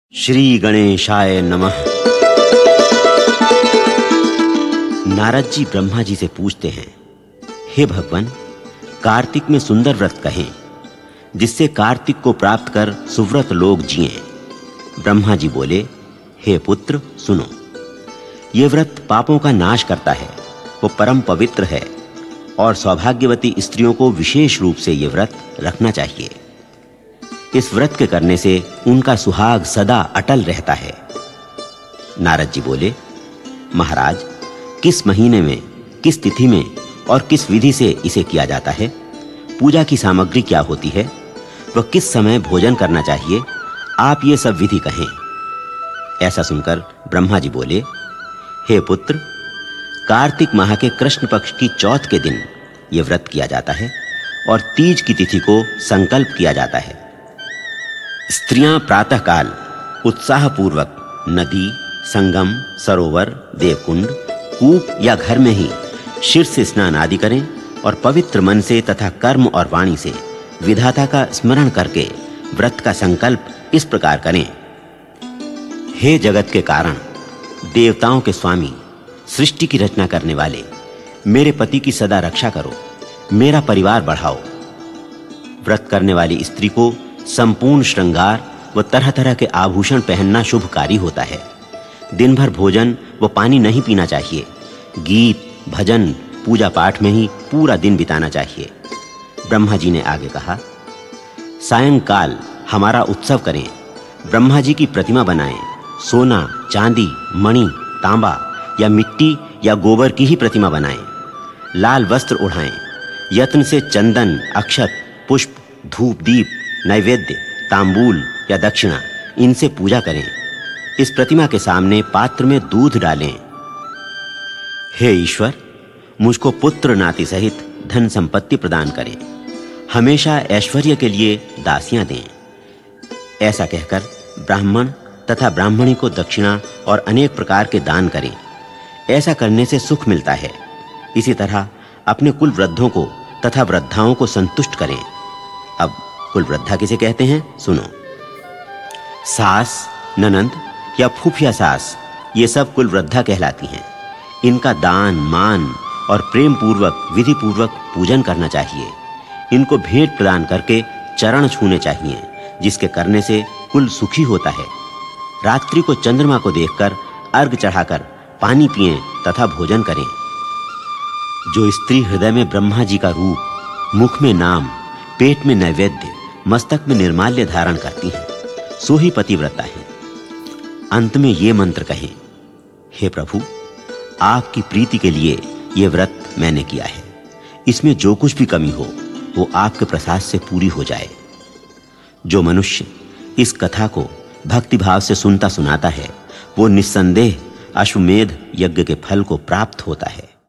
श्री गणेशाय नमः। नारद जी ब्रह्मा जी से पूछते हैं, हे भगवान, कार्तिक में सुंदर व्रत कहें जिससे कार्तिक को प्राप्त कर सुव्रत लोग जिएं। ब्रह्मा जी बोले, हे पुत्र सुनो, ये व्रत पापों का नाश करता है, वो परम पवित्र है और सौभाग्यवती स्त्रियों को विशेष रूप से ये व्रत रखना चाहिए। इस व्रत के करने से उनका सुहाग सदा अटल रहता है। नारद जी बोले, महाराज, किस महीने में, किस तिथि में और किस विधि से इसे किया जाता है? पूजा की सामग्री क्या होती है? वह किस समय भोजन करना चाहिए? आप ये सब विधि कहें। ऐसा सुनकर ब्रह्मा जी बोले, हे पुत्र, कार्तिक माह के कृष्ण पक्ष की चौथ के दिन यह व्रत किया जाता है और तीज की तिथि को संकल्प किया जाता है। स्त्रियां प्रातःकाल उत्साह पूर्वक नदी, संगम, सरोवर, देवकुंड, कूप या घर में ही शीर्ष से स्नान आदि करें और पवित्र मन से तथा कर्म और वाणी से विधाता का स्मरण करके व्रत का संकल्प इस प्रकार करें। हे जगत के कारण, देवताओं के स्वामी, सृष्टि की रचना करने वाले, मेरे पति की सदा रक्षा करो, मेरा परिवार बढ़ाओ। व्रत करने वाली स्त्री को संपूर्ण श्रृंगार व तरह-तरह के आभूषण पहनना शुभकारी होता है। दिन भर भोजन व पानी नहीं पीना चाहिए। गीत, भजन, पूजा पाठ में ही पूरा दिन बिताना चाहिए। ब्रह्मा जी ने आगे कहा, सायंकाल हमारा उत्सव करें, ब्रह्मा जी की प्रतिमा बनाएं, सोना, चांदी, मणि, तांबा या मिट्टी या गोबर की ही प्रतिमा बनाएं, लाल वस्त्र ओढ़ाएं, यत्न से चंदन, अक्षत, पुष्प, धूप, दीप, नैवेद्य, तांबूल या दक्षिणा इनसे पूजा करें। इस प्रतिमा के सामने पात्र में दूध डालें। हे ईश्वर, मुझको पुत्र नाती सहित धन संपत्ति प्रदान करें, हमेशा ऐश्वर्य के लिए दासियां दें। ऐसा कहकर ब्राह्मण तथा ब्राह्मणी को दक्षिणा और अनेक प्रकार के दान करें। ऐसा करने से सुख मिलता है। इसी तरह अपने कुल वृद्धों को तथा वृद्धाओं को संतुष्ट करें। अब कुल वृद्धा किसे कहते हैं, सुनो। सास, ननंद या फूफिया सास, ये सब कुल वृद्धा कहलाती हैं। इनका दान, मान और प्रेम पूर्वक, विधि पूर्वक पूजन करना चाहिए। इनको भेंट प्रदान करके चरण छूने चाहिए, जिसके करने से कुल सुखी होता है। रात्रि को चंद्रमा को देखकर अर्घ चढ़ाकर पानी पिएं तथा भोजन करें। जो स्त्री हृदय में ब्रह्मा जी का रूप, मुख में नाम, पेट में नैवेद्य, मस्तक में निर्माल्य धारण करती है, सो ही पतिव्रता है। अंत में ये मंत्र कहें, हे प्रभु, आपकी प्रीति के लिए ये व्रत मैंने किया है। इसमें जो कुछ भी कमी हो वो आपके प्रसाद से पूरी हो जाए। जो मनुष्य इस कथा को भक्ति भाव से सुनता सुनाता है, वो निस्संदेह अश्वमेध यज्ञ के फल को प्राप्त होता है।